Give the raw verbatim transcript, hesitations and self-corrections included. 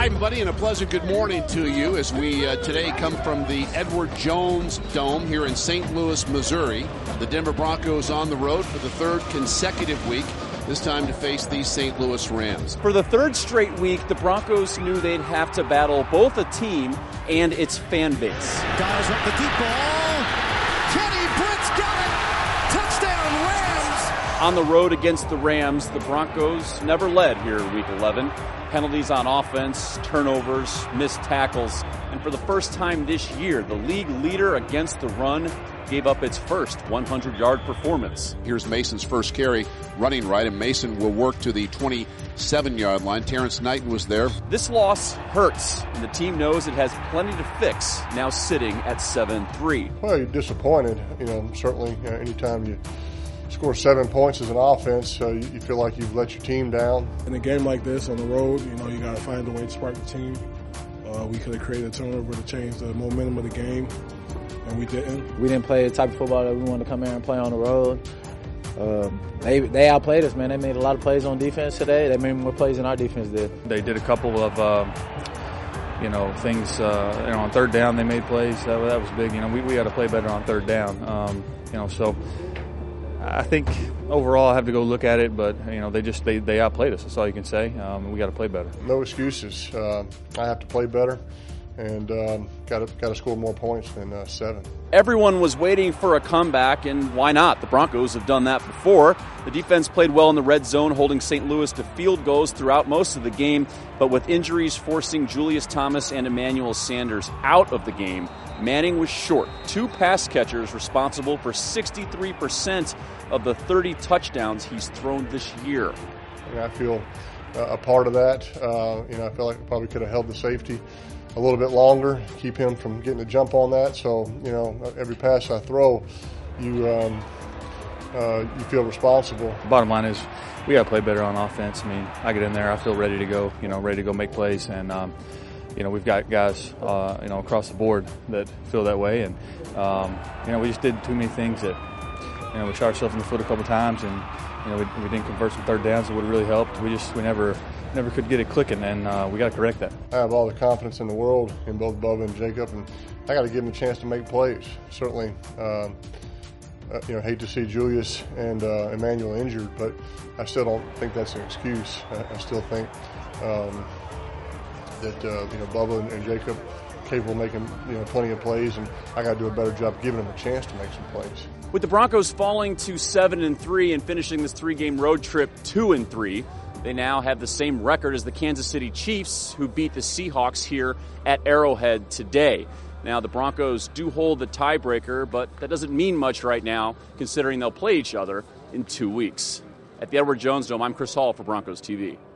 Hi, everybody, and a pleasant good morning to you as we uh, today come from the Edward Jones Dome here in Saint Louis, Missouri. The Denver Broncos on the road for the third consecutive week, this time to face the Saint Louis Rams. For the third straight week, the Broncos knew they'd have to battle both a team and its fan base. Dials up the deep ball. Kenny Britt's got it. Touchdown, Rams. On the road against the Rams, the Broncos never led here in week eleven. Penalties on offense, turnovers, missed tackles, and for the first time this year, the league leader against the run gave up its first hundred-yard performance. Here's Mason's first carry running right, and Mason will work to the twenty-seven-yard line. Terrence Knighton was there. This loss hurts, and the team knows it has plenty to fix, now sitting at seven three. Well, you're disappointed. You know, certainly uh, anytime you score seven points as an offense, uh, you, you feel like you've let your team down. In a game like this on the road, you know, you got to find a way to spark the team. Uh, we could have created a turnover to change the momentum of the game, and we didn't. We didn't play the type of football that we wanted to come here and play on the road. Um, they they outplayed us, man. They made a lot of plays on defense today. They made more plays than our defense did. They did a couple of, uh, you know, things. Uh, you know, on third down, they made plays. That, that was big. You know, we we got to play better on third down. Um, you know, so I think overall I have to go look at it, but you know, they just they they outplayed us. That's all you can say. Um, we got to play better. No excuses. Uh, I have to play better, and um, got to got to score more points than uh, seven. Everyone was waiting for a comeback, and why not? The Broncos have done that before. The defense played well in the red zone, holding Saint Louis to field goals throughout most of the game, but with injuries forcing Julius Thomas and Emmanuel Sanders out of the game, Manning was short. Two pass catchers responsible for sixty-three percent of the thirty touchdowns he's thrown this year. And I feel uh, a part of that. Uh, you know, I feel like I probably could have held the safety a little bit longer, keep him from getting a jump on that. So, you know, every pass I throw, you um, uh, you feel responsible. The bottom line is we got to play better on offense. I mean, I get in there, I feel ready to go, you know, ready to go make plays. And, um, you know, we've got guys, uh, you know, across the board that feel that way. And, um, you know, we just did too many things that, you know, we shot ourselves in the foot a couple times, and, you know, we, we didn't convert some third downs that would have really helped. We just, we never, never could get it clicking, and uh, we got to correct that. I have all the confidence in the world in both Bubba and Jacob, and I got to give them a chance to make plays. Certainly, um, uh, you know, hate to see Julius and uh, Emmanuel injured, but I still don't think that's an excuse. I, I still think um, that uh, you know, Bubba and, and Jacob capable of making, you know, plenty of plays, and I got to do a better job giving them a chance to make some plays. With the Broncos falling to seven and three and finishing this three-game road trip two and three, they now have the same record as the Kansas City Chiefs, who beat the Seahawks here at Arrowhead today. Now, the Broncos do hold the tiebreaker, but that doesn't mean much right now, considering they'll play each other in two weeks. At the Edward Jones Dome, I'm Chris Hall for Broncos T V.